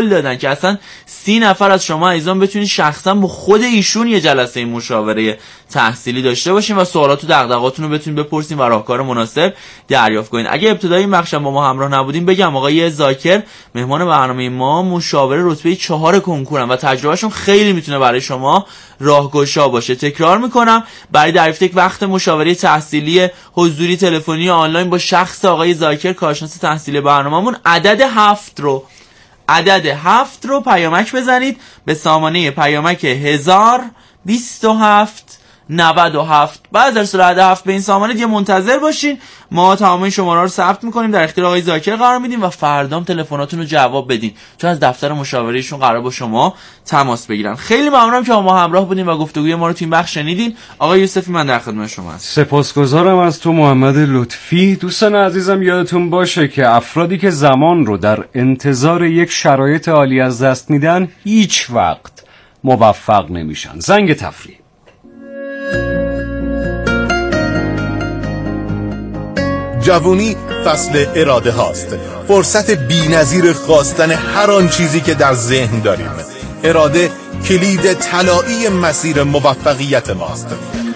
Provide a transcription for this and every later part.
دادن که اصلا 30 نفر از شما عزیزان بتونید شخصا با خود ایشون یه جلسه مشاوره تحصیلی داشته باشین و سوالات و دغدغه‌هاتون رو بتونید بپرسین و راهکار مناسب دریافت کنین. اگه ابتدای این بخش با ما همراه نبودین بگم آقای زاکر مهمان برنامه ما مشاور رتبه 4 کنکورن و تجربهشون خیلی میتونه برای شما راهگشا باشه. تکرار میکنم، برای دریافت یک وقت مشاوره تحصیلی حضوری تلفنی آنلاین با شخص آقای زاکر کارشناس تحصیلی برنامه‌مون عدد 7 رو پیامک بزنید به سامانه پیامک 1027 97. بعد در صورت 7 به این سامانه دیگه منتظر باشین، ما تمام شماره رو ثبت میکنیم، در اختیار آقای زاکر قرار میدیم و فردام تلفناتون رو جواب بدین چون از دفتر مشاورهشون قرار با شما تماس بگیرن. خیلی ممنونم که ما همراه بودین و گفتگوی ما رو تو این بخش شنیدین. آقای یوسفی من در خدمت شما هستم. سپاسگزارم از تو محمد لطفی. دوستان عزیزم یادتون باشه که افرادی که زمان رو در انتظار یک شرایط عالی از دست میدن هیچ وقت موفق نمیشن. زنگ تفریح. جوونی فصل اراده هاست، فرصت بی‌نظیر خواستن هر آن چیزی که در ذهن داریم. اراده کلید طلایی مسیر موفقیت ماست.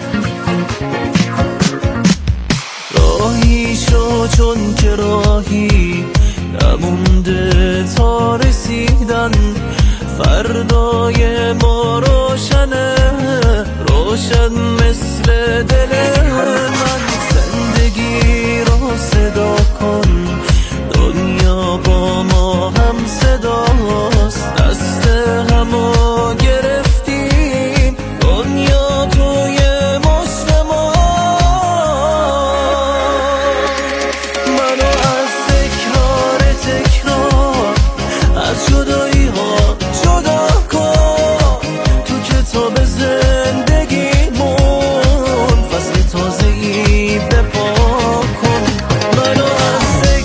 راهی شو چون که راهی نمونده تا رسیدن، فردای ما روشنه، روشن مثل دل من. زندگی را صدا کن، دنیا با ما هم صداست، دست همو گرفتیم، دنیا توی مشت ما. منو از تکرار از جدایی ها جدا کن، تو کتاب زندگیمون فصل تازه‌ای بپا کن. منو از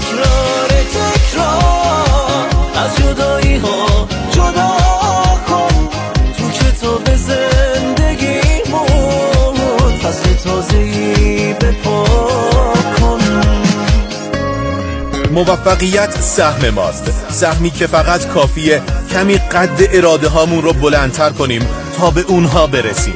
تکرار از جدایی ها جدا کن، تو کتاب زندگیمون فصل تازه‌ای بپا کن. موفقیت سهم ماست، سهمی که فقط کافیه کمی قد اراده هامون رو بلندتر کنیم تا به اونها برسیم.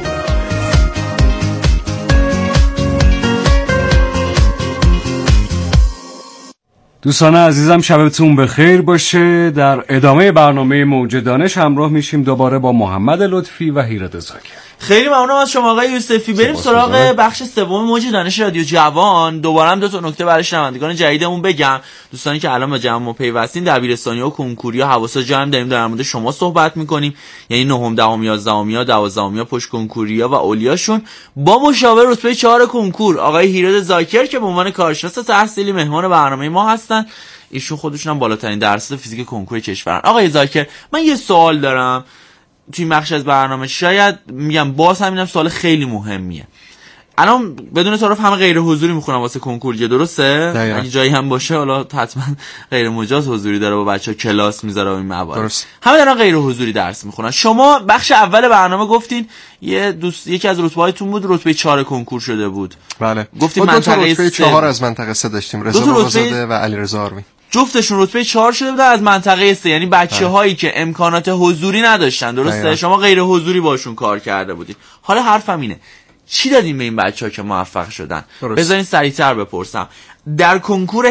دوستان عزیزم شبتون بخیر باشه. در ادامه برنامه موج دانش همراه میشیم دوباره با محمد لطفی و هیراد زاکر. خیلی ممنونم از شما آقای یوسفی. بریم سراغ بخش سوم موج دانش رادیو جوان. دوباره هم 2 نکته برای شنوندگان جدیدمون بگم. دوستانی که الان با جمع پیوستین، دبیرستانی و کنکوریا حواسا جمع داریم در مورد شما صحبت میکنیم، یعنی 9ام 10ام 11ام 12ام پشت کنکوریا و اولیاشون با مشاور رتبه 4 کنکور آقای هیراد زاکر که به عنوان کارشناس تحصیلی مهمان برنامه ما هستن. ایشون خودشون هم بالاترین درصد فیزیک کنکور کشورن. آقای زاکر من یه سوال دارم توی بخش از برنامه، شاید میگم باز همینم سوال خیلی مهمیه. الان بدون تعارف همه غیر حضوری میخونن واسه کنکور دیگه، درسته؟ اگه جایی هم باشه حالا حتما غیر مجاز حضوری داره با بچه‌ها کلاس میذاره و این موارد. درست. همه دارن غیر حضوری درس میخونن. شما بخش اول برنامه گفتین یکی از رتبه‌هایتون بود رتبه 4 کنکور شده بود. بله. گفتین منطقه رتبه 4 از منطقه 3 داشتیم، رضا بابازاده و علیرضا آروین. جفتشون رتبه 4 شده بودن از منطقه 3، یعنی بچه‌هایی که امکانات حضوری نداشتن، درسته؟ شما غیر حضوری باشون کار کرده بودید. حالا حرفم اینه، چی دادین به این بچه‌ها که موفق شدن؟ بذارین سریع‌تر بپرسم. در کنکور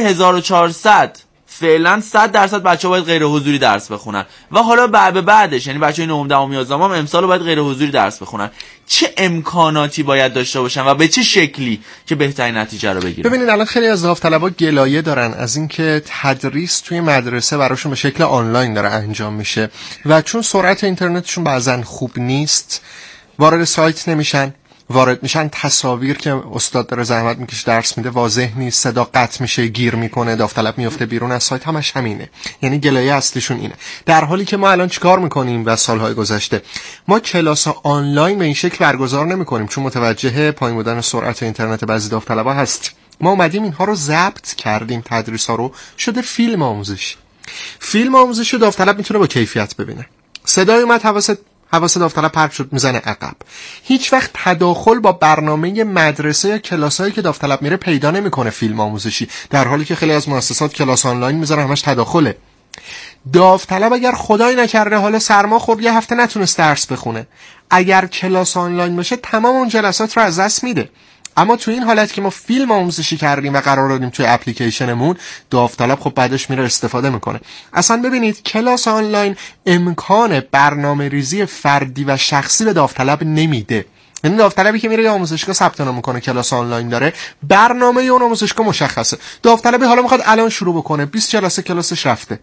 1400 فعلا 100% بچه‌ها باید غیر حضوری درس بخونن و حالا بعدش یعنی بچه‌های 9ام 10ام 11ام هم امسال باید غیر حضوری درس بخونن. چه امکاناتی باید داشته باشن و به چه شکلی که بهترین نتیجه رو بگیرن؟ ببینید الان خیلی از داوطلبا گلایه دارن از اینکه تدریس توی مدرسه براشون به شکل آنلاین داره انجام میشه و چون سرعت اینترنتشون بعضن خوب نیست وارد سایت نمیشن، وارد میشن تصاویر که استاد داره زحمت میکشه درس میده واضح نیست، صدا قطع میشه، گیر میکنه، داوطلب میفته بیرون از سایت، همش همینه. یعنی گلایه اصلیشون اینه. در حالی که ما الان چیکار میکنیم و سالهای گذشته ما کلاس آنلاین به این شکل برگزار نمیکنیم چون متوجه پایین بودن سرعت اینترنت بعضی داوطلبا هست. ما اومدیم اینها رو ضبط کردیم، تدریسا رو شده فیلم آموزشی. فیلم آموزشی داوطلب میتونه با کیفیت ببینه. صدای اومد حواس داوطلب پرت شد میزنه عقب. هیچ وقت تداخل با برنامه مدرسه یا کلاسایی که داوطلب میره پیدا نمیکنه فیلم آموزشی، در حالی که خیلی از مؤسسات کلاس آنلاین میذارن همش تداخله. داوطلب اگر خدای نکرده حالا سرما خورد یه هفته نتونست درس بخونه، اگر کلاس آنلاین باشه تمام اون جلسات رو از دست میده. اما تو این حالت که ما فیلم آموزشی کردیم و قرار دادیم توی اپلیکیشنمون، داوطلب خب بعدش میره استفاده میکنه. اصلا ببینید کلاس آنلاین امکان برنامه‌ریزی فردی و شخصی به داوطلب نمیده. یعنی داوطلبی که میره یه آموزشگاه ثبت نام میکنه کلاس آنلاین داره، برنامه اون آموزشگاه مشخصه. داوطلبی حالا میخواد الان شروع بکنه، 20 جلسه کلاسش رفته،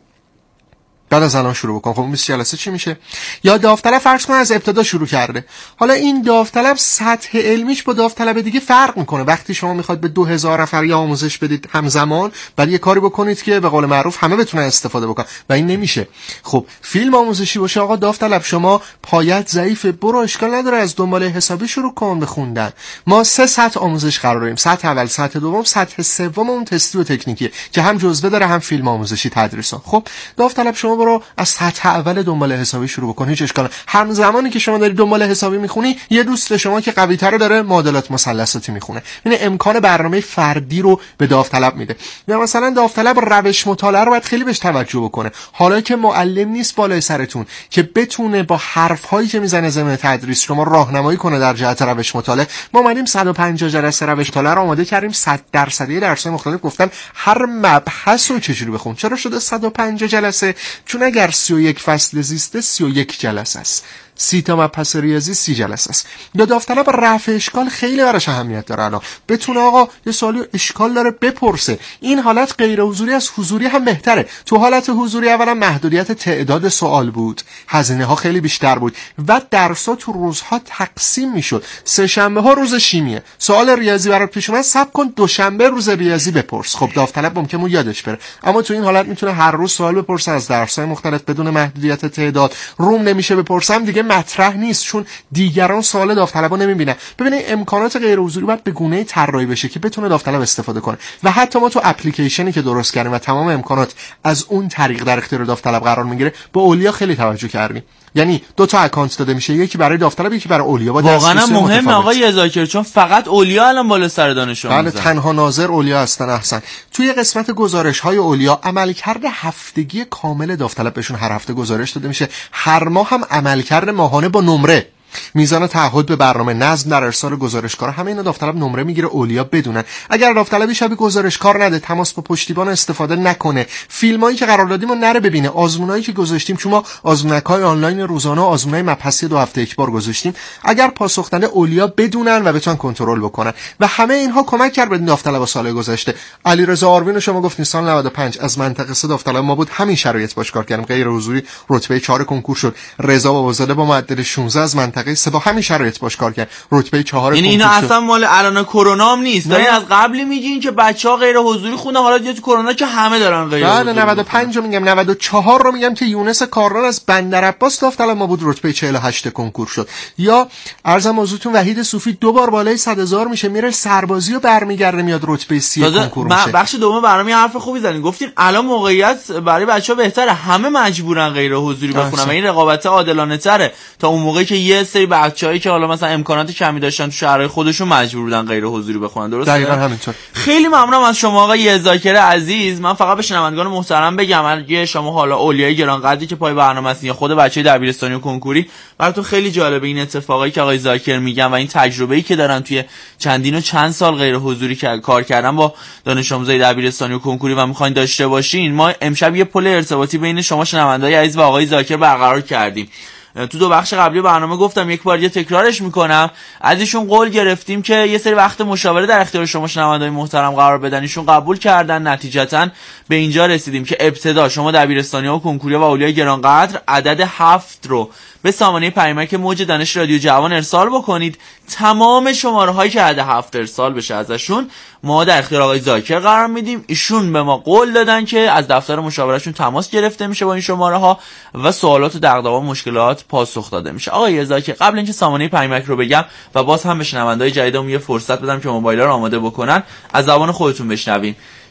بعد از الان شروع بکن، خب 20 جلسه چی میشه؟ یا داوطلب فرض کن از ابتدا شروع کرده، حالا این داوطلب سطح علمیش با داوطلب دیگه فرق میکنه. وقتی شما میخواد به 2000 نفر یا آموزش بدید همزمان، بعد یه کاری بکنید که به قول معروف همه بتونن استفاده بکنن و این نمیشه. خب فیلم آموزشی باشه، آقا داوطلب شما پایت ضعیفه، برو اشکال نداره از دنبال حسابی شروع کن به خوندن. ما 3 سطح آموزش قرار داریم، سطح اول، سطح دوم، سطح سوم اون تستی و تکنیکیه که هم جزوه داره هم فیلم آموزشی تدریسا. خب داوطلب شما برو از سطح اول دنبال حسابی شروع بکن، هیچ اشکالی. همزمانی که شما داری دنبال حسابی میخونی، یه دوست شما که قوی تره داره معادلات مثلثاتی میخونه. یعنی امکان برنامه فردی رو به داوطلب میده. یا مثلا داوطلب روش مطالعه رو باید خیلی بهش توجه بکنه. حالا که معلم نیست بالای سرتون که بتونه با حرفایی که میزنه ضمن تدریس شما راهنمایی کنه در جهت روش مطالعه، ما اومدیم 150 جلسه روش مطالعه رو آماده کردیم، 100% درس‌های مختلف گفتن هر مبحث رو چجوری بخون. چرا شده 150 جلسه؟ چون اگر 31 فصل زیسته 31 جلسه است، 30 تا مبحث ریاضی 30 جلسه است. یا داوطلب رفع اشکال خیلی براش اهمیت داره، الان بتونه آقا یه سوالی اشکال داره بپرسه. این حالت غیر حضوری از حضوری هم بهتره. تو حالت حضوری اولا محدودیت تعداد سوال بود، هزینه ها خیلی بیشتر بود و درس‌ها تو روزها تقسیم میشد. سه شنبه ها روز شیمیه، سوال ریاضی برات پیش اومد صبر کن دوشنبه روز ریاضی بپرس. خب داوطلب ممکنه اون یادش بره، اما تو این حالت میتونه هر روز سوال بپرسه از درس‌های مختلف بدون محدودیت تعداد. روم نمیشه بپرسم دیگه مطرح نیست، چون دیگران سوال داوطلبو نمیبینن. ببینید امکانات غیر حضوری باید به گونه‌ای طراحی بشه که بتونه داوطلب استفاده کنه و حتی ما تو اپلیکیشنی که درست کردیم و تمام امکانات از اون طریق در اختیار داوطلب قرار میگیره، با اولیا خیلی توجه کردیم. یعنی 2 تا اکانت داده میشه، یکی برای داوطلب یکی برای اولیا. با واقعا مهم آقای ذاکر، چون فقط اولیا الان بالا سر دانش آموزان. بله تنها ناظر اولیا هستن. احسن. توی قسمت گزارش‌های اولیا عملکرد هفتگی کامل داوطلب بهشون هر هفته گزارش داده میشه، هر ماه هم عملکرد ماهانه با نمره، میزان تعهد به برنامه، نظم در ارسال گزارشکار، همه اینا داوطلب نمره میگیره اولیا بدونن. اگر داوطلبی شبیه گزارشکار نده، تماس با پشتیبان استفاده نکنه، فیلمایی که قرار دادیم رو نره ببینه، آزمونایی که گذاشتیم، چون ما آزمونک‌های آنلاین روزانه و آزمونای مبحثی 2 هفته یک بار گذاشتیم، اگر پاسخ نده اولیا بدونن و بتونن کنترل بکنن و همه اینها کمک کرد به داوطلب سال گذشته. علیرضا آروین شما گفتین سال 95 از منطقه 3 داوطلب ما بود، همین شرایط باش کار کردیم، غیر حضوری رتبه 4 کنکور شد. رضا بابازاده با معدل 16 از منطقه 3 با همین شرایط باش کار کرد، رتبه 4 یعنی اینا اصلا مال الان کرونا هم نیست، دارین از قبلی میگین که بچه‌ها غیر حضوری خوندن، حالا دیگه تو کرونا که همه دارن غیر حضوری. بله 95 رو میگم، 94 رو میگم که یونس کاران از بندرعباس داوطلب ما بود، رتبه 48 کنکور شد. یا عرضم حضورتون وحید صوفی 2 بار بالای 100,000 میشه، میره سربازی و برمیگرده میاد رتبه 30 کنکور میشه. بخش دوم برنامه حرف خوبی زدین، گفتین الان موقعیت برای بچه‌ها بهتره، همه مجبورن غیر حضوری بخونن و این رقابت عادلانه تره تا اون موقعی که یه سری بچه‌ای که حالا مثلا امکانات کمی داشتن تو شهرهای خودشون مجبور بودن غیر حضوری بخونن. درسته؟ دقیقاً همینطور. خیلی ممنونم از شما آقای ذاکر عزیز. من فقط به شنوندگان محترم بگم اگه شما حالا اولیای گرانقدری که پای برنامه هستین یا خود بچه‌ی دبیرستانی و کنکوری، براتون خیلی جالبه این اتفاقایی که آقای ذاکر میگن و این تجربه‌ای که دارن توی چندین و چند سال غیر حضوری کار کردن با دانش آموزای دبیرستانی و کنکوری و می‌خواین داشته باشین، ما امشب یه پل ارتباطی بین شما شنونده‌های عزیز و آقای ذاکر برقرار کردیم. تو 2 بخش قبلی برنامه گفتم، یک بار دیگه تکرارش میکنم، از ایشون قول گرفتیم که یه سری وقت مشاوره در اختیار شما شنونده‌های محترم قرار بدن، ایشون قبول کردن. نتیجتاً به اینجا رسیدیم که ابتدا شما دبیرستانی‌ها و کنکوری‌ها و اولیای گرانقدر عدد 7 رو به سامانه پیامک موج دانش رادیو جوان ارسال بکنید. تمام شماره‌هایی که عدد 7 ارسال بشه ازشون ما در اختیار آقای ذاکر قرار میدیم. ایشون به ما قول دادن که از دفتر مشاورهشون تماس گرفته میشه با این شماره‌ها و سوالات و دغدغه‌ها و مشکلات پاسخ داده میشه. آقای ذاکر قبل اینکه سامانه پیامک رو بگم و باز هم به شنونده‌های جدیدمون یه فرصت بدم که موبایل‌ها رو آماده بکنن، از زبان خودتون بشنویم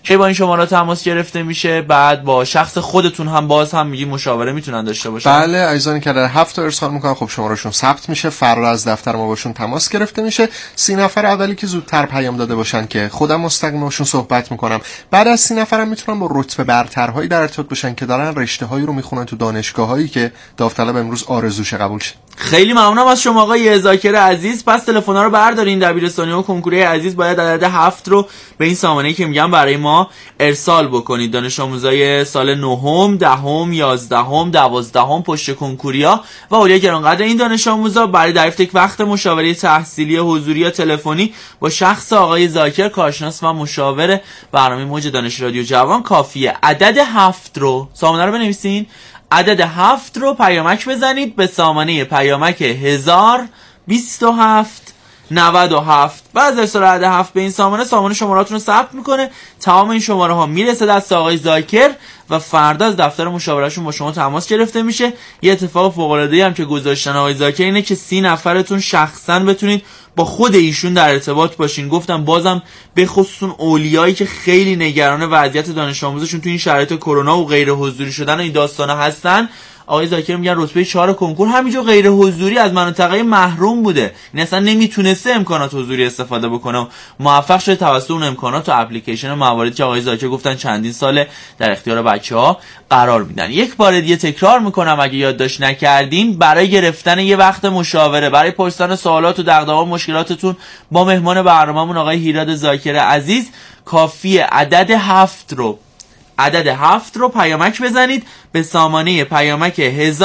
که با این شماره تماس گرفته میشه. بعد با شخص خودتون هم باز هم میگی مشاوره میتونن داشته باشن. بله، عزیزانی که در 7 تا ارسال میکنن خب شمارهشون ثبت میشه، فردا از دفتر ما باشون تماس گرفته میشه. 30 نفر اولی که زودتر پیام داده باشن که خودم مستقیم باشون صحبت میکنم. بعد از 30 نفرم میتونن با رتبه برترهایی در ارتباط باشن که دارن رشته‌هایی رو میخونن تو دانشگاهایی که داوطلب امروز آرزوشه قبول شه. خیلی ممنونم از شما آقای ذاکر عزیز. پس تلفن‌ها رو بردارین. دبیرستانی و کنکوری عزیز باید عدد 7 رو به این سامانه‌ای که میگم برای ما ارسال بکنید. دانش آموزای سال 9م، 10م، 11م، 12م پشت کنکوریا و اولیا گرانقدر این دانش آموزا برای دریافت یک وقت مشاوره تحصیلی حضوری یا تلفنی با شخص آقای ذاکر، کارشناس و مشاور برنامه موج دانش رادیو جوان کافیه عدد 7 رو، سامانه رو بنویسین، عدد 7 رو پیامک بزنید به سامانه پیامک 1027 97. بعد از ارسال عدد 7 به این سامانه شماراتون رو ثبت میکنه. تمام این شماره ها میرسه دست آقای ذاکر و فردا از دفتر مشاورهشون با شما تماس گرفته میشه. یه اتفاق فوق العاده ای هم که گذاشتن آقای ذاکر اینه که 30 نفرتون شخصا بتونید با خود ایشون در ارتباط باشین. گفتم بازم به خصوص اولیایی که خیلی نگران وضعیت دانش آموزشون تو این شرایط کرونا و غیر حضوری شدن و این داستانا هستن، آقای ذاکر میگن رتبه 4 کنکور همینجا غیر حضوری از مناطقه محروم بوده، این اصلا نمیتونسته امکانات حضوری استفاده بکنه، موفق شده توسط اون امکانات و اپلیکیشن و مواردی که آقای ذاکر گفتن چندین ساله در اختیار بچه‌ها قرار میدن. یک بار دیگه تکرار میکنم اگه یادداشت نکردین، برای گرفتن یه وقت مشاوره، برای پرسیدن سوالات و دغدغه و مشکلاتتون با مهمان برنامه‌مون آقای هیراد ذاکر عزیز کافیه عدد 7 رو پیامک بزنید به سامانه پیامک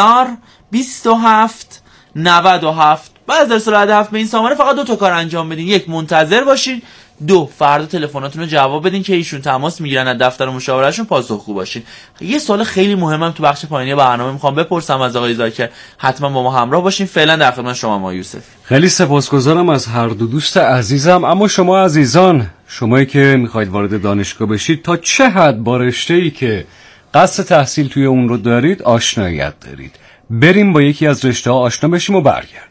1027 97. بعد از ارسال عدد 7 به این سامانه فقط 2 تا کار انجام بدین. 1 منتظر باشین، 2 فردا تلفناتون رو جواب بدین که ایشون تماس میگیرن از دفتر مشاورهشون پاسخگو باشین. یه سوال خیلی مهمم تو بخش پایینی برنامه میخوام بپرسم از آقای ذاکر، حتما با ما همراه باشین. فعلا در خدمت شما ما یوسف. خیلی سپاسگزارم از هر دو دوست عزیزم. اما شما عزیزان، شمایی که میخواید وارد دانشگاه بشید، تا چه حد با رشته‌ای که قصد تحصیل توی اون رو دارید آشناییت دارید؟ بریم با یکی از رشته‌ها آشنا بشیم و برگردیم.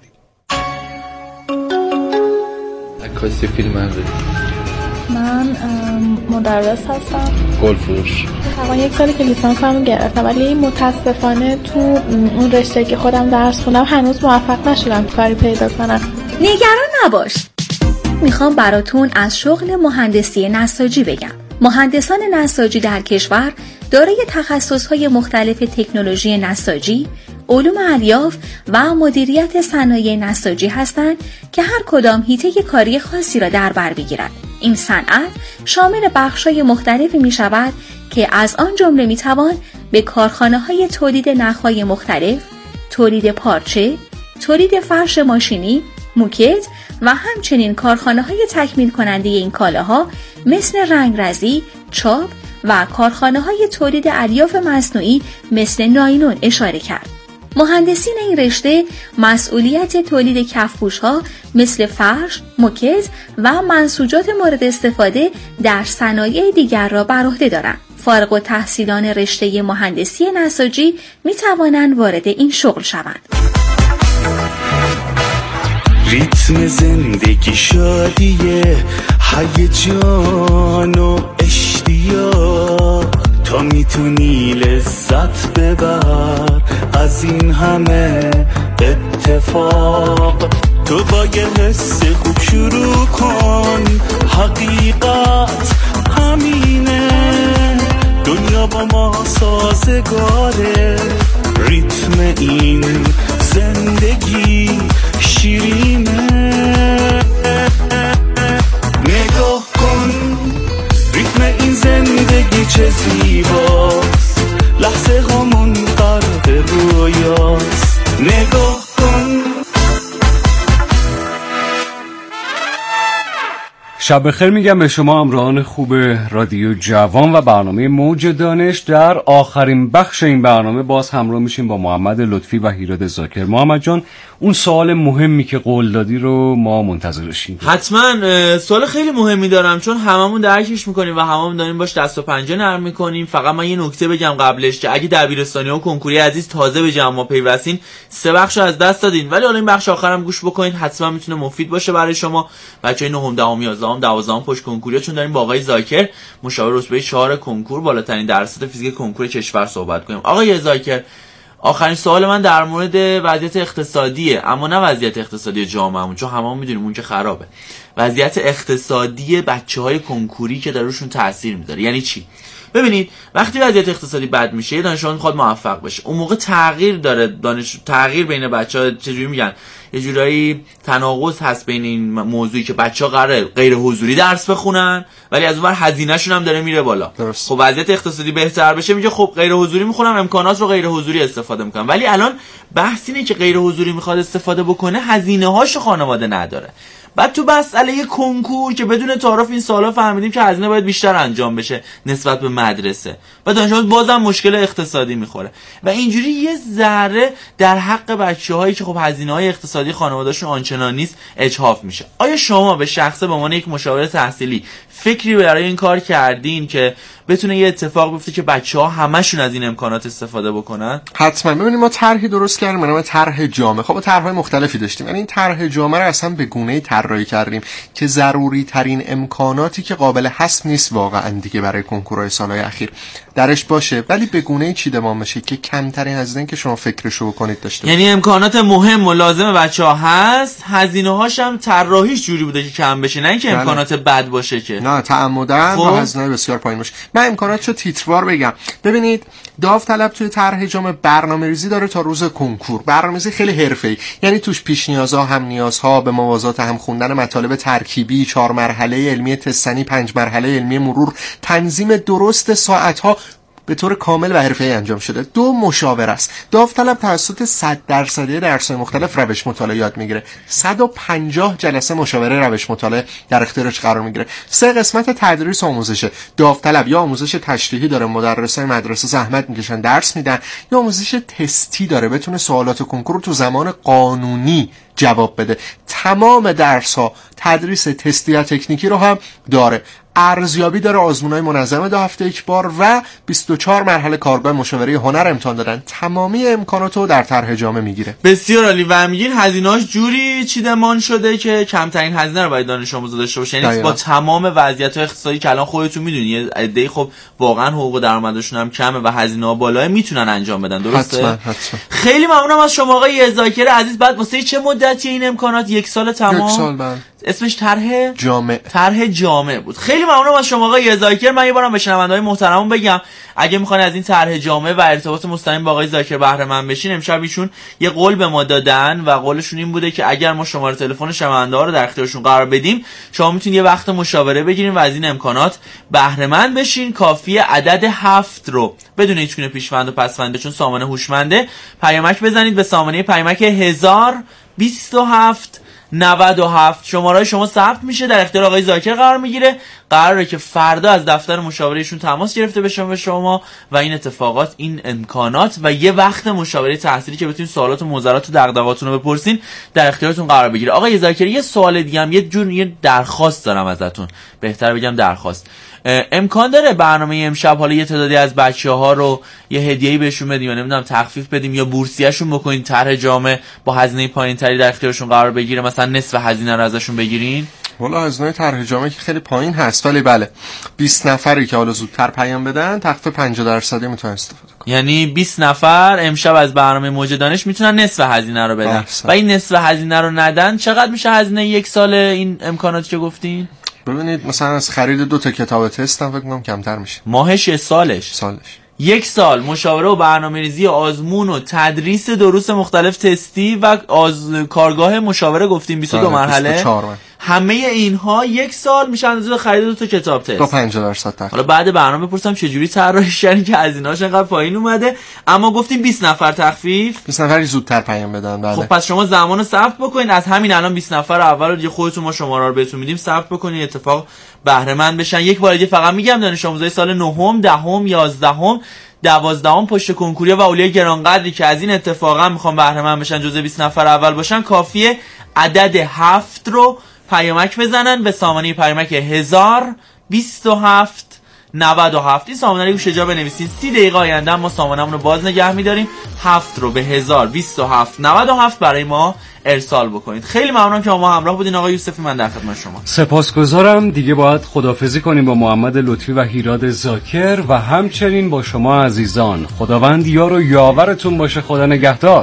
عکاسی فیلم برداری. من مدرس هستم. گلفروش. تقریبا 1 سالی که لیسانسمو گرفتم، ولی متاسفانه تو اون رشته که خودم درس خوندم هنوز موفق نشدم کاری پیدا کنم. نگران نباش، میخوام براتون از شغل مهندسی نساجی بگم. مهندسان نساجی در کشور دارای تخصصهای مختلف تکنولوژی نساجی، علوم الیاف و مدیریت صنایع نساجی هستند که هر کدام حیطه کاری خاصی را در بر بگیرد. این صنعت شامل بخش‌های مختلفی می‌شود که از آن جمله می‌توان به کارخانه‌های تولید نخ‌های مختلف، تولید پارچه، تولید فرش ماشینی، موکت و همچنین کارخانه‌های تکمیل کننده این کالاها مثل رنگرزی، چاپ و کارخانه‌های تولید الیاف مصنوعی مثل نایلون اشاره کرد. مهندسین این رشته مسئولیت تولید کفپوش‌ها مثل فرش، موکت و منسوجات مورد استفاده در صنایع دیگر را بر عهده دارند. فارغ التحصیلان رشته مهندسی نساجی می توانند وارد این شغل شوند. ریتم زندگی شادیه، هیجان و اشتیاق، تا میتونی لذت ببر از این همه اتفاق. تو با یه حس خوب شروع کن، حقیقت همینه، دنیا با ما سازگاره، ریتم این زندگی شیرینه. نگاه کن ریتم این زندگی چه زیباست، لحظه همون غرق رویاست. نگاه کن. شب بخیر میگم به شما همراهان خوب رادیو جوان و برنامه موج دانش. در آخرین بخش این برنامه باز همراه میشیم با محمد لطفی و هیراد ذاکر. محمد جان، اون سوال مهمی که قول دادی رو ما منتظرشیم. حتما سوال خیلی مهمی دارم، چون هممون درکش میکنیم و هممون داریم باش دست و پنجه نرم میکنیم. فقط من یه نکته بگم قبلش که اگه دبیرستانی و کنکوری عزیز تازه به جمع ما پیوستین، 3 بخش رو از دست دادین، ولی حالا این بخش آخرم گوش بکنید، حتما میتونه مفید باشه برای شما. بچهای 9م 10م 11م 12 پشت کنکوریا، چون داریم با آقای زاکر مشاور رتبه 4 کنکور بالاترین درصد فیزیک کنکور کشور صحبت کنیم. آقای زاکر، آخرین سوال من در مورد وضعیت اقتصادیه، اما نه وضعیت اقتصادی جامعهمون، چون هممون میدونیم اون که خرابه. وضعیت اقتصادی بچه‌های کنکوری که دروشون تاثیر میذاره. یعنی چی؟ ببینید، وقتی وضعیت اقتصادی بد میشه، یه دانشجو میخواد موفق بشه، اون موقع تغییر داره، تغییر بین بچه‌ها چجوری میگن، یه جورایی تناقض هست بین این موضوعی که بچه‌ها قراره غیر حضوری درس بخونن ولی از اونور هزینه‌شون هم داره میره بالا. درست. خب وضعیت اقتصادی بهتر بشه، میگه خب غیر حضوری میخونم، امکانات رو غیر حضوری استفاده میکنم. ولی الان بحث اینه که غیر حضوری میخواد استفاده بکنه، هزینه‌هاشو خانواده نداره. بعد تو مسئله کنکور که بدون تعارف این سالا فهمیدیم که هزینه باید بیشتر انجام بشه نسبت به مدرسه و دانشجو بازم مشکل اقتصادی میخوره و اینجوری یه ذره در حق بچه‌هایی که خب هزینه‌های اقتصادی خانواده‌شون آنچنان نیست اجحاف میشه. آیا شما به شخصه به عنوان یک مشاور تحصیلی فکری برای این کار کردین که بتونه یه اتفاق بیفته که بچه‌ها همشون از این امکانات استفاده بکنن؟ حتما. ببینید، ما طرحی درست کردیم به نام طرح جامع. خب طرح‌های مختلفی داشتیم، یعنی این طرح جامع رو اصلا به گونه‌ای طراحی کردیم که ضروری ترین امکاناتی که قابل حذف نیست واقعا دیگه برای کنکورهای سال‌های اخیر درش باشه، ولی به گونه‌ای چیدمان بشه که کمترین هزینه که شما فکرشو بکنید داشته باشه. یعنی امکانات مهم و لازم بچه‌ها هست، هزینه‌هاش هم طراحیش جوری بوده که کم بشه، نه اینکه امکانات بد باشه که نه تعمدن با هزینه‌های بسیار پایین باشه. من امکاناتشو تیتروار بگم. ببینید، داوطلب توی طرح جامع برنامه‌ریزی داره تا روز کنکور. برنامه‌ریزی خیلی حرفه‌ای، یعنی توش پیش نیازها، هم نیازها، به موازات هم خوندن مطالب ترکیبی، 4 مرحله علمی تستنی، 5 مرحله علمی مرور، تنظیم درست ساعت‌ها به طور کامل و حرفه‌ای انجام شده. 2 مشاور است. داوطلب توسط 100% درس‌های مختلف روش مطالعه یاد میگیره. 150 جلسه مشاوره روش مطالعه در اختیارش قرار میگیره. 3 قسمت تدریس و آموزشه. داوطلب یا آموزش تشریحی داره، مدرسای مدرسه زحمت میکشن درس میدن، یا آموزش تستی داره، بتونه سوالات کنکور رو تو زمان قانونی جواب بده. تمام درس‌ها تدریس تستی و تکنیکی رو هم داره. ارزیابی داره، آزمون‌های منظمه 2 هفته یک بار و 24 مرحله کارگاه مشاوره هنر امتحان دادن. تمامی امکانات رو در طرح جامع میگیره. بسیار عالی. و میگین هزینه‌اش جوری چیدمان شده که کمترین هزینه رو باید دانش آموز داشته باشه، یعنی با تمام وضعیت‌های اقتصادی که الان خودتون میدونید یه عده‌ای خب واقعا حقوق و درآمدشون هم کمه و هزینه‌ها بالاه، میتونن انجام بدن. درسته؟ حتما. خیلی ممنونم از شما آقای زاکر عزیز. بعد واسه چه مدتی این امکانات؟ 1 سال تمام؟ 1 سال بعد. اسمش طرح جامع. طرح جامع بود. خیلی ممنونم از شما آقای زاکر. من یه بارم به شنونده‌های محترمون بگم اگه میخواین از این طرح جامع و ارتباط مستقیم با آقای زاکر بهره مند بشین، امشب ایشون یه قول به ما دادن و قولشون این بوده که اگر ما شماره تلفن شنونده‌ها رو در اختیارشون قرار بدیم، شما میتونید یه وقت مشاوره بگیرین و از این امکانات بهره مند بشین. کافیه عدد 7 رو بدون هیچ گونه پیش‌فند و پس‌فند، چون سامانه هوشمنده، پیامک بزنید به سامانه پیامک 1027 97. شماره شما ثبت میشه، در اختیار آقای زاکر قرار میگیره. قراره که فردا از دفتر مشاورهشون تماس گرفته بشه به شما و این اتفاقات، این امکانات و یه وقت مشاوره تحصیلی که بتونید سوالات و نظرات و دغدغه‌هاتون رو بپرسین در اختیارتون قرار بگیره. آقای زاکر، یه سوال دیگه هم، یه درخواست دارم ازتون، بهتر بگم درخواست. امکان داره برنامه امشب حالا یه تعدادی از بچه‌ها رو یه هدیه‌ای بهشون بدیم یا نمیدونم تخفیف بدیم یا بورسیه‌شون بکنین، طرح جامع با هزینه پایین‌تری در اختیارشون قرار بگیره، مثلا نصف هزینه رو ازشون بگیرین؟ والا هزینه طرح جامع که خیلی پایین هست، ولی بله 20 نفری که حالا زودتر پیام بدن تخفیف 50% میتونن استفاده کنن. یعنی 20 نفر امشب از برنامه موج دانش میتونن نصف هزینه رو بدن و این نصف هزینه رو ندن چقدر میشه هزینه 1 سال این امکاناتی که گفتین؟ ببینید مثلا از خرید 2 تا کتاب تست هم فکر کنم کمتر میشه. ماهش؟ سالش؟ 1 سال مشاوره و برنامه‌ریزی آزمون و تدریس دروس مختلف تستی و کارگاه مشاوره گفتیم 22 مرحله. 24 همه اینها 1 سال میشه اندازه خرید 2 تا کتاب تست با 50% تخفیف. حالا بعد برنامه بپرسم چه جوری طراحیش کردین که هزینه‌اش انقدر پایین اومده، اما گفتیم 20 نفر تخفیف، 20 نفری زودتر پیام بدن. بله. خب پس شما زمانو ثبت بکنین، از همین الان 20 نفر اول رو دیگه خودتون ما شماره رو بهتون میدیم، ثبت بکنین اتفاق بهره مند بشن. یک بار دیگه فقط میگم دانش آموزای سال 9ام، 10ام، 11ام، 12ام پشت کنکوریا و اولیای گرانقدری که از این اتفاقا میخوان بهره مند بشن، جزء 20 نفر اول باشن، کافیه عدد 7 رو پیامک بزنن به سامانه پیامک 1027 97. این سامانه رو گوشه جا بنویسید. 30 دقیقه آینده ما سامانمون رو باز نگه می‌داریم. 7 رو به 1027 برای ما ارسال بکنید. خیلی ممنونم که ما همراه بودین آقای یوسفی. من در خدمت شما. سپاسگزارم. دیگه باید خداحافظی کنیم با محمد لطفی و هیراد زاکر و همچنین با شما عزیزان. خداوند یار و یاورتون باشه. خدا نگهدار.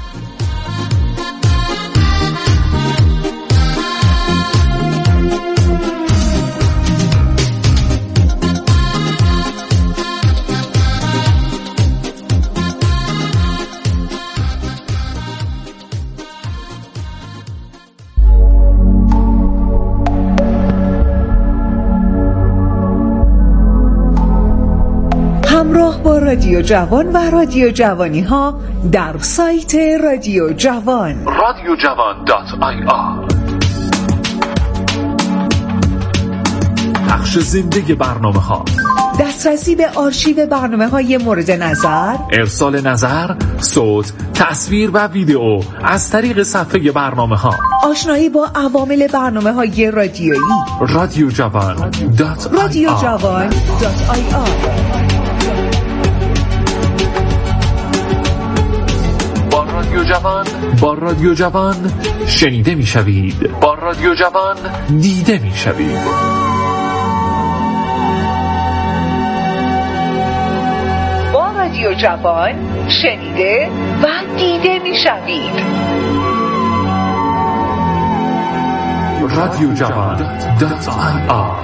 همراه با رادیو جوان و رادیو جوانی ها در سایت رادیو جوان radiojavan.ir. پخش زنده برنامه ها، دسترسی به آرشیو برنامه های مورد نظر، ارسال نظر، صوت، تصویر و ویدیو از طریق صفحه برنامه ها، آشنایی با عوامل برنامه های رادیویی. radiojavan.ir. با رادیو جوان شنیده میشوید، با رادیو جوان دیده میشوید. با رادیو جوان شنیده و دیده میشوید. radiojavan.ir.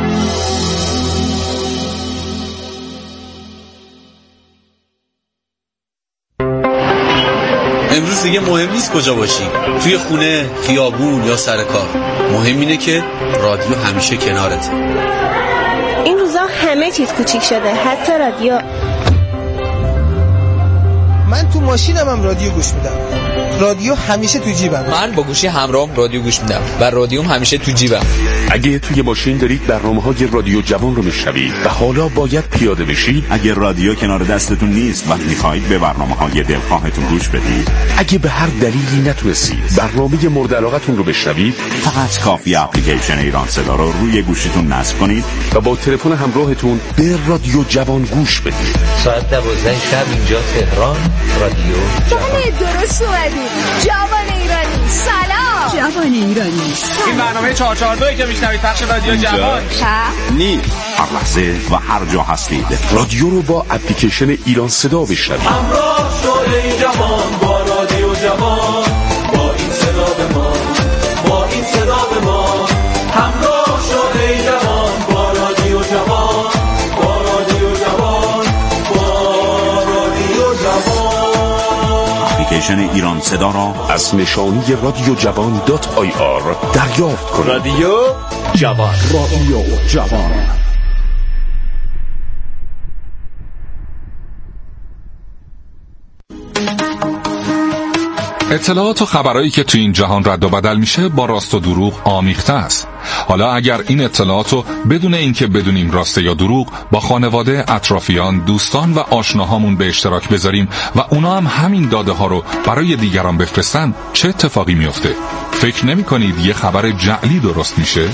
امروز دیگه مهم نیست کجا باشیم، توی خونه، خیابون یا سر کار. مهم اینه که رادیو همیشه کنارته. این روزا همه چیز کوچیک شده، حتی رادیو. من تو ماشینم هم رادیو گوش میدم. رادیو همیشه تو جیبم. من با گوشی همراهم رادیو گوش میدم و رادیوم همیشه تو جیبم. اگه توی ماشین دارید برنامه‌های رادیو جوان رو میشنوید و حالا باید پیاده بشید، اگه رادیو کنار دستتون نیست و میخواید به برنامه‌های دلخواهتون گوش بدید، اگه به هر دلیلی نتونستید برنامه مورد علاقتون رو بشنوید، فقط کافی اپلیکیشن ایران صدا رو روی گوشیتون نصب کنید و با تلفن همراهتون به رادیو جوان گوش بدید. ساعت 12 شب اینجا تهران، رادیو جوان. درست اومدید. جوان ایرانی، سلام. جوان ایرانی. این برنامه 442 که میشنوید پخش رادیو جوان نیست. هر لحظه و هر جا هستید رادیو رو با اپلیکیشن ایران صدا بشنوید. همراه شده این جوان با رادیو جوان، با این صدا به ما، با این صدا به ما. همراه شده این جوان با رادیو جوان، با رادیو جوان، با رادیو جوان. اپلیکیشن ایران صدا را از نشانی radiojavan.ir دریافت کنید. رادیو جوان، رادیو جوان. اطلاعات و خبرایی که تو این جهان رد و بدل میشه با راست و دروغ آمیخته است. حالا اگر این اطلاعات رو بدون اینکه بدونیم راسته یا دروغ با خانواده، اطرافیان، دوستان و آشناهامون به اشتراک بذاریم و اونا هم همین داده ها رو برای دیگران بفرستن، چه اتفاقی میفته؟ فکر نمی کنید یه خبر جعلی درست میشه؟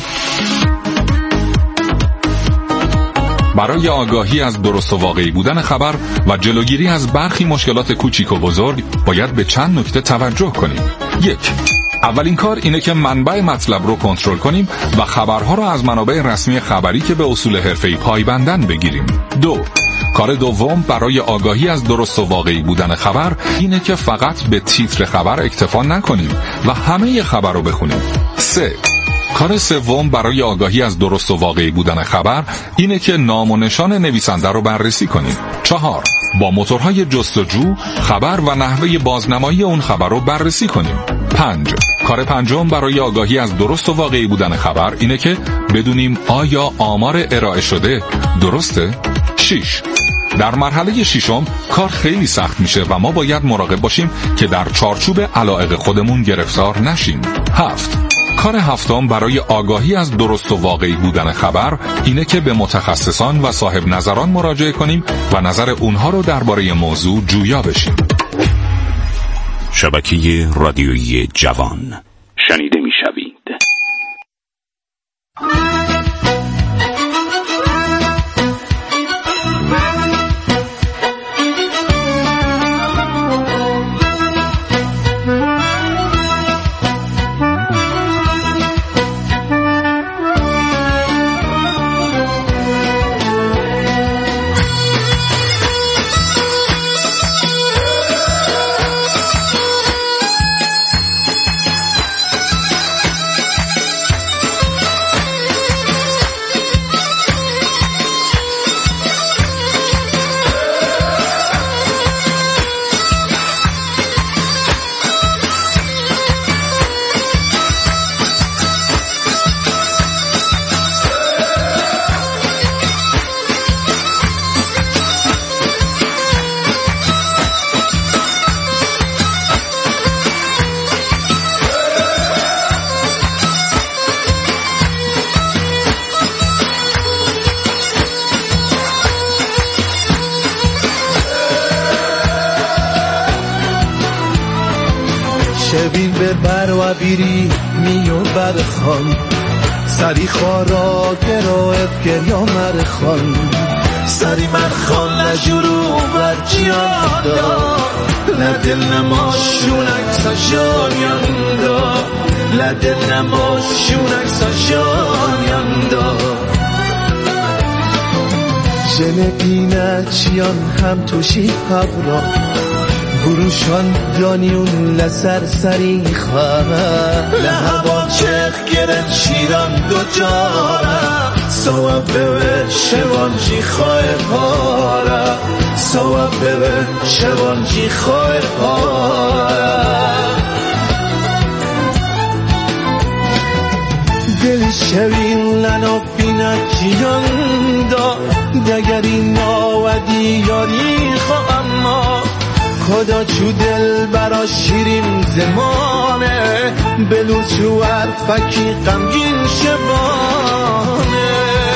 برای آگاهی از درست و واقعی بودن خبر و جلوگیری از برخی مشکلات کوچیک و بزرگ باید به چند نکته توجه کنیم. 1. اولین کار اینه که منبع مطلب رو کنترل کنیم و خبرها رو از منابع رسمی خبری که به اصول حرفه‌ای پایبندن بگیریم. 2. کار دوم برای آگاهی از درست و واقعی بودن خبر اینه که فقط به تیتر خبر اکتفا نکنیم و همه خبر رو بخونیم. 3. کار سوم برای آگاهی از درست و واقعی بودن خبر اینه که نام و نشان نویسنده رو بررسی کنیم. 4. با موتورهای جستجو خبر و نحوه بازنمایی اون خبر رو بررسی کنیم. 5. کار پنجم برای آگاهی از درست و واقعی بودن خبر اینه که بدونیم آیا آمار ارائه شده درسته؟ 6. در مرحله ششم کار خیلی سخت میشه و ما باید مراقب باشیم که در چارچوب علایق خودمون گرفتار نشیم. 7. کار هفتم برای آگاهی از درست و واقعی بودن خبر اینه که به متخصصان و صاحب نظران مراجعه کنیم و نظر اونها رو درباره موضوع جویا بشیم. شبکه رادیویی جوان شنیده میشوید. شبین به بر و بیری میو برخان سری خارا گرایت گریا مرخان سری مرخان لجرو برچیان دا لدل نماشونک ساشان دا لدل نماشونک ساشان دا جنگینه چیان هم توشی پبرا گروشان دانیون لسر سری خواه لحبان چخ گرد شیران دو جاره سواب به شوان جی خواه پاره سواب به شوان جی خواه پاره دل شوین لنو بینا جیان دا دگری ناودی یاری خواه اما خدا چو دل برا شیرین زمانه بلو چو عرفکی غمگین شبانه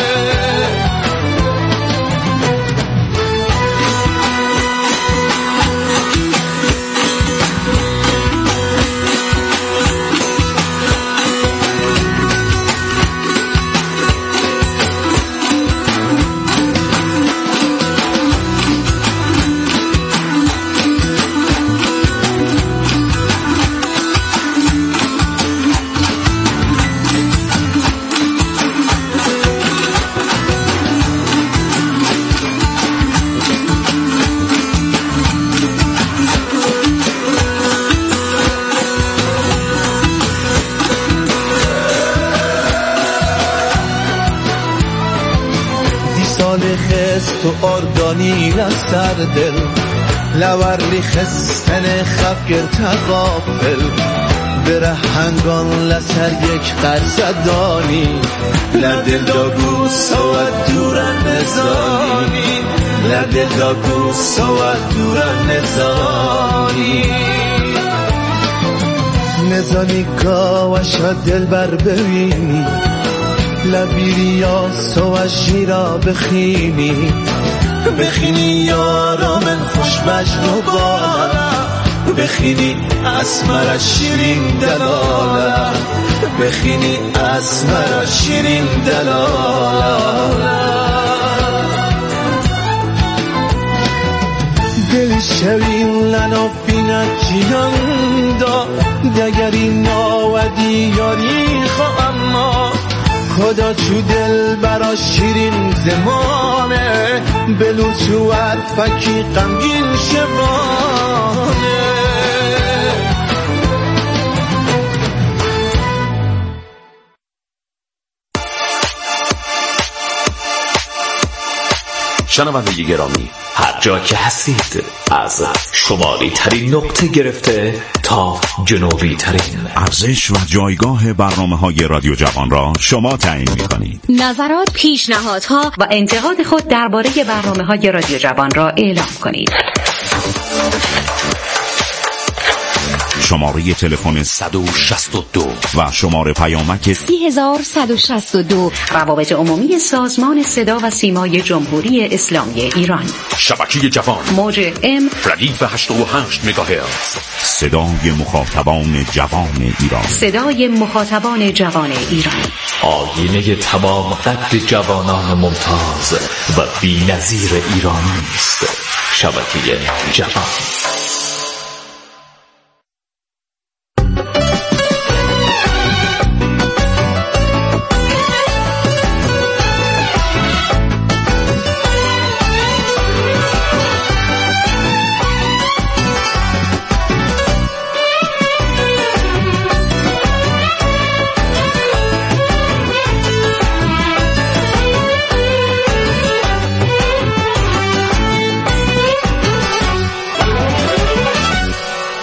تو آردانی لستر دل لورلی خستن خفگر تغافل بره هنگان لسر یک قرصدانی لدل داگو سواد دورن نزانی لدل داگو سواد دورن نزانی نزانی کاوشا دل بر ببینی لبیری یا سو شیرا بخینی بخینی یارا من خوش مجنو بالا بخینی اسمر شیرین دلالا بخینی اسمر شیرین دلالا دل شوین لنو بینا جیان دا دگری ناودی یاری خواه اما خدا چو دل برا شیرین زمانه بلو چو عرفکی غمگین شبانه شنونده گرامی هر جا که هستید از شمالی ترین نقطه گرفته تا جنوبی ترین ارزش و جایگاه برنامه‌های رادیو جوان را شما تعیین می‌کنید. نظرات، پیشنهادها و انتقاد خود درباره برنامه‌های رادیو جوان را اعلام کنید. شماره تلفن 162 و شماره پیامک 3162 روابط عمومی سازمان صدا و سیمای جمهوری اسلامی ایران. شبکه جوان موج ام ردیف 88 مگاهرتز. صدای مخاطبان جوان ایران. صدای مخاطبان جوان ایران. آینه تمام قد جوانان ممتاز و بی‌نظیر ایرانی است. شبکه جوان.